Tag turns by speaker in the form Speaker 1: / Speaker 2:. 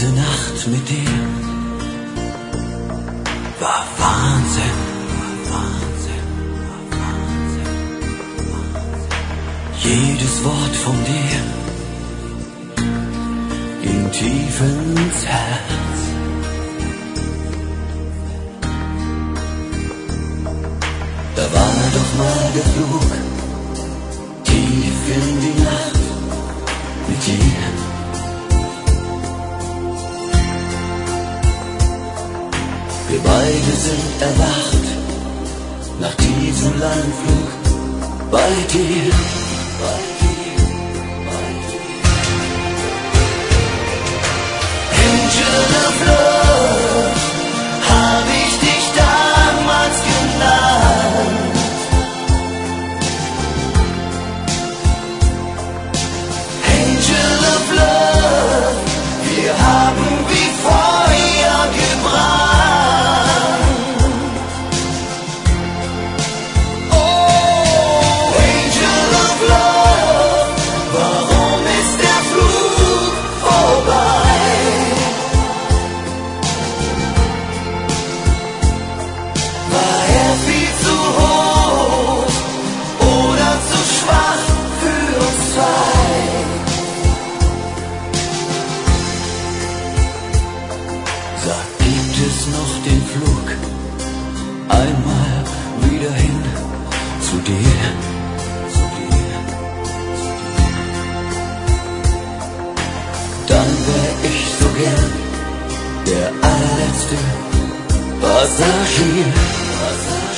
Speaker 1: Diese Nacht mit dir war Wahnsinn, Wahnsinn, Wahnsinn. Jedes Wort von dir ging tief ins Herz. Da war doch mal der Flug tief in die Nacht mit dir. Wir beide sind erwacht nach diesem langen Flug bei dir, bei dir, bei dir. Angel of Love, hab ich dich damals genannt. Angel of Love, wir haben wie Feuer gebrannt. Gibt es noch den Flug einmal wieder hin zu dir? Dann wär ich so gern der allerletzte Passagier.